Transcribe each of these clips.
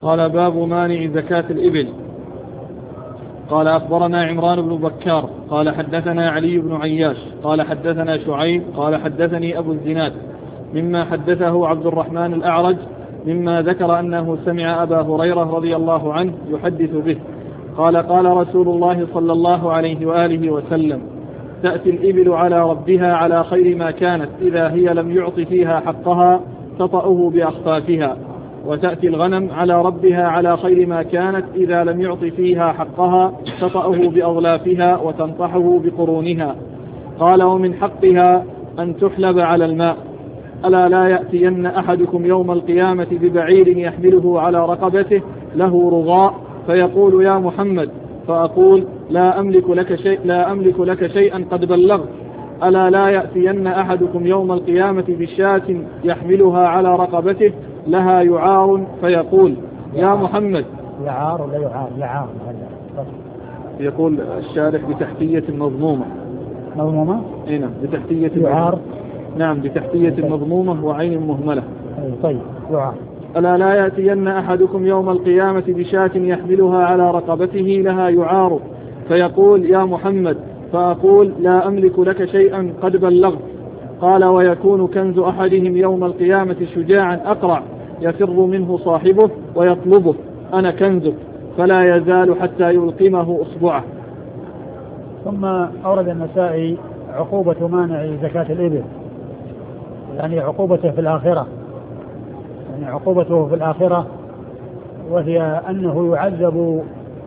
قال باب مانع زكاة الإبل. قال أخبرنا عمران بن بكار قال حدثنا علي بن عياش قال حدثنا شعيب قال حدثني أبو الزناد مما حدثه عبد الرحمن الأعرج مما ذكر أنه سمع أبا هريرة رضي الله عنه يحدث به قال قال رسول الله صلى الله عليه وآله وسلم: تأتي الإبل على ربها على خير ما كانت إذا هي لم يعط فيها حقها تطأه بأخفافها، وتأتي الغنم على ربها على خير ما كانت إذا لم يعط فيها حقها تطأه بأغلافها وتنطحه بقرونها. قال: ومن حقها أن تحلب على الماء. ألا لا يأتين أحدكم يوم القيامة ببعير يحمله على رقبته له رغاء فيقول: يا محمد، فأقول: لا أملك لك شيئا قد بلغت. ألا لا يأتين أحدكم يوم القيامة بشاة يحملها على رقبته لها يعار فيقول: يا محمد. يعار ولا يعار؟ يقول الشارح بتحتية مضمومة. مضمومة؟ نعم، بتحتية يعار. نعم، بتحتية مضمومة وعين مهملة. طيب، يعار. ألا لا يأتين أحدكم يوم القيامة بشاة يحملها على رقبته لها يعار فيقول: يا محمد، فأقول: لا أملك لك شيئا قد بلغت. قال: ويكون كنز أحدهم يوم القيامة شجاعا أقرع يفر منه صاحبه ويطلبه: أنا كنزك، فلا يزال حتى يلقمه أصبعه. ثم أورد النسائي عقوبة مانع زكاة الإبل، يعني عقوبته في الآخرة، يعني عقوبته في الآخرة، وهي أنه يعذب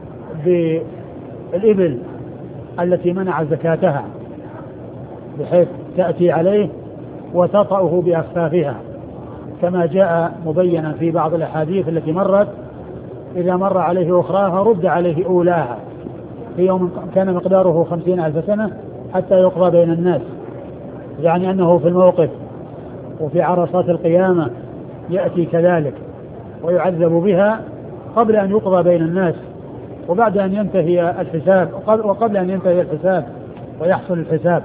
بالإبل التي منع زكاتها، بحيث تأتي عليه وتطأه بأخفافها، كما جاء مبينا في بعض الأحاديث التي مرت: إذا مر عليه أخراها رد عليه أولاها في يوم كان مقداره 50,000 سنة حتى يقضى بين الناس، يعني أنه في الموقف وفي عرصات القيامة يأتي كذلك ويعذب بها قبل أن يقضى بين الناس وبعد أن ينتهي الحساب، وقبل أن ينتهي الحساب ويحصل الحساب.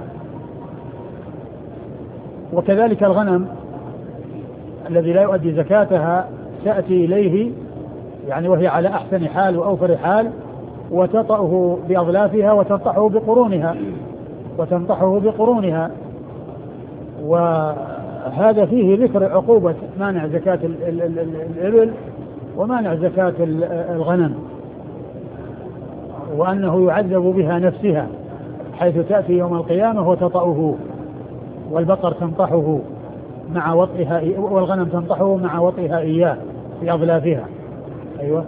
وكذلك الغنم الذي لا يؤدي زكاتها تأتي إليه يعني وهي على أحسن حال وأوفر حال وتطأه بأظلافها وتنطحه بقرونها. وهذا فيه ذكر عقوبة مانع زكاة الإبل ومانع زكاة الغنم، وأنه يعذب بها نفسها حيث تأتي يوم القيامة وتطأه، والبقر تنطحه مع وطئها، والغنم تنطحه مع وطئها إياه في أظلافها. أيوة،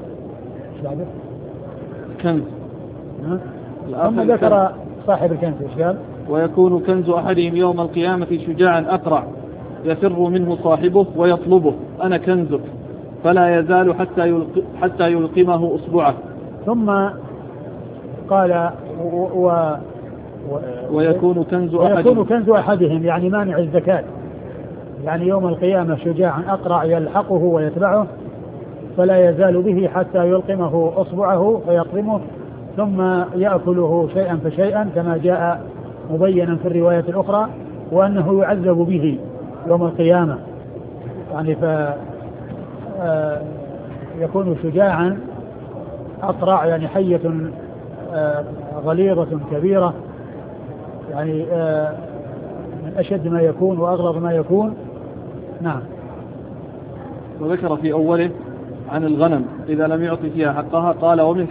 كنز. ثم ذكر صاحب الكنز إيش قال؟ ويكون كنز أحدهم يوم القيامة شجاعا أقرع يفر منه صاحبه ويطلبه: أنا كنزك، فلا يزال حتى يلقمه أصبعه. ثم قال: ويكون كنز أحدهم يعني مانع الزكاة، يعني يوم القيامة شجاعا أقرع يلحقه ويتبعه فلا يزال به حتى يلقمه أصبعه فيقضمه ثم يأكله شيئا فشيئا كما جاء مبينا في الرواية الأخرى، وأنه يعذب به يوم القيامة، يعني يكون شجاعا أقرع يعني حية غليظة كبيرة، يعني من أشد ما يكون وأغلظ ما يكون. نعم. وذكر في أوله عن الغنم إذا لم يعطي فيها حقها قال: ومن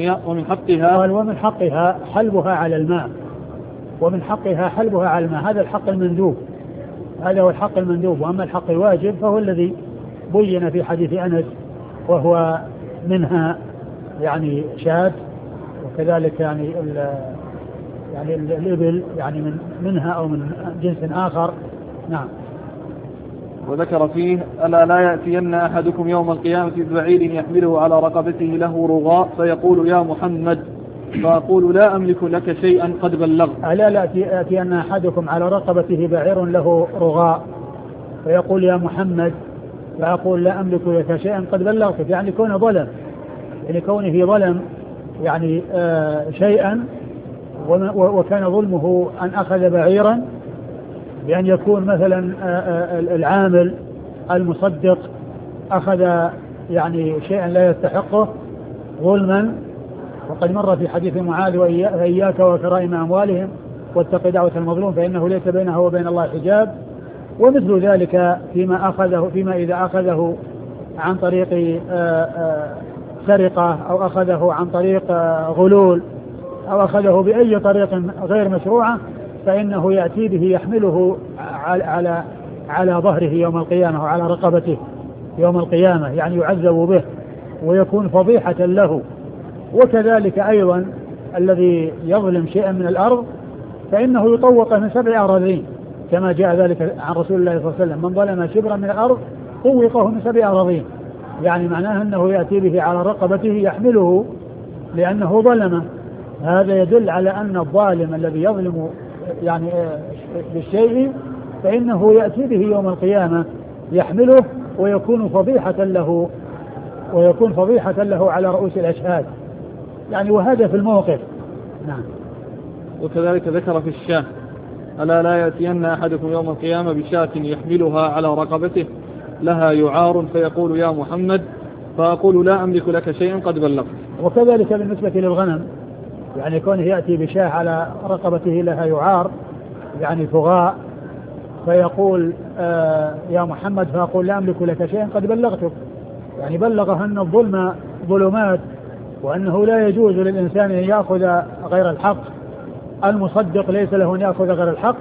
حقها حلبها على الماء، ومن حقها حلبها على الماء. هذا الحق المندوب، هذا هو الحق المندوب. وأما الحق الواجب فهو الذي بين في حديث أنس، وهو منها يعني شاة، وكذلك يعني الإبل يعني منها أو من جنس آخر. نعم. وذكر فيه: ألا لا يأتين أحدكم يوم القيامة ببعير يحمله على رقبته له رغاء فيقول: يا محمد، فأقول: لا أملك لك شيئا قد بلغت. ألا لا يأتين أحدكم على رقبته بعير له رغاء فيقول: يا محمد، فأقول: لا أملك لك شيئا قد بلغت، يعني كونه ظلم، يعني كونه ظلم يعني شيئا، وكان ظلمه أن أخذ بعيرا، بأن يكون مثلا العامل المصدق أخذ يعني شيئا لا يستحقه ظلما. وقد مر في حديث معاذ وإياك وكرائم أموالهم واتق دعوة المظلوم فإنه ليس بينه وبين الله حجاب. ومثل ذلك فيما إذا أخذه عن طريق سرقة أو أخذه عن طريق غلول أو أخذه بأي طريق غير مشروعة فإنه يأتي به يحمله على ظهره يوم القيامة وعلى رقبته يوم القيامة، يعني يعذب به ويكون فضيحة له. وكذلك أيضا الذي يظلم شيئا من الأرض فإنه يطوق من 7 أراضين كما جاء ذلك عن رسول الله صلى الله عليه وسلم: من ظلم شبرا من الأرض طوقه من 7 أراضين. يعني معناه أنه يأتي به على رقبته يحمله لأنه ظلمه. هذا يدل على أن الظالم الذي يظلم يعني بالشيء فإنه يأتي به يوم القيامة يحمله ويكون فضيحة له على رؤوس الأشهاد، يعني وهذا في الموقف. نعم. وكذلك ذكر في الشاة: ألا لا يأتين أحدكم يوم القيامة بشاة يحملها على رقبته لها يعار فيقول يا محمد فأقول لا أملك لك شيئا قد بلغت. وكذلك بالنسبة للغنم، يعني كونه يأتي بشاة على رقبته لها يعار يعني فغاء فيقول يا محمد فأقول لا أملك لك شيئا قد بلغتك، يعني بلغه أن الظلم ظلمات وأنه لا يجوز للإنسان أن يأخذ غير الحق، المصدق ليس له أن يأخذ غير الحق.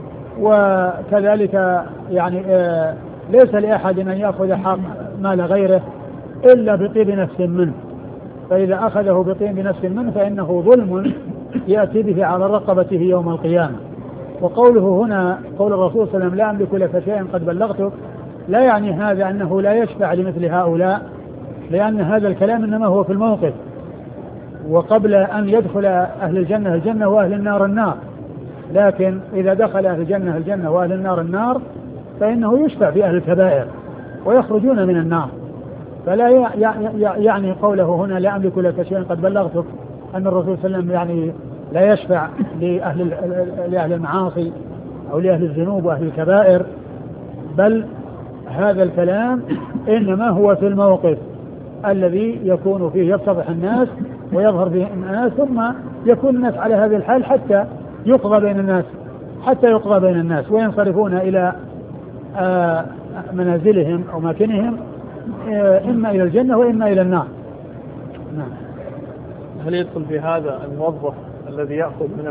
وكذلك يعني ليس لأحد أن يأخذ حق مال غيره إلا بطيب نفس منه، فإذا أخذه بطيب نفس منه فإنه ظلم يأتي به على رقبته يوم القيامة. وقوله هنا قول الرسول صلى الله عليه وسلم لا أملك لك شيئا قد بلغتك لا يعني هذا أنه لا يشفع لمثل هؤلاء، لأن هذا الكلام إنما هو في الموقف وقبل أن يدخل أهل الجنة الجنة وأهل النار النار. لكن إذا دخل أهل الجنة الجنة وأهل النار النار فإنه يشفع في أهل الكبائر ويخرجون من النار. فلا يعني قوله هنا لا أملك لك شيئا قد بلغتك أن الرسول صلى الله عليه وسلم يعني لا يشفع لأهل المعاصي أو لأهل الذنوب وأهل الكبائر، بل هذا الكلام إنما هو في الموقف الذي يكون فيه يفتضح الناس ويظهر فيه الناس ثم يكون الناس على هذه الحال حتى يقضى بين الناس وينصرفون إلى منازلهم أو ماكنهم إما إلى الجنة وإما إلى النار. هل يدخل في هذا الموظف الذي يأخذ من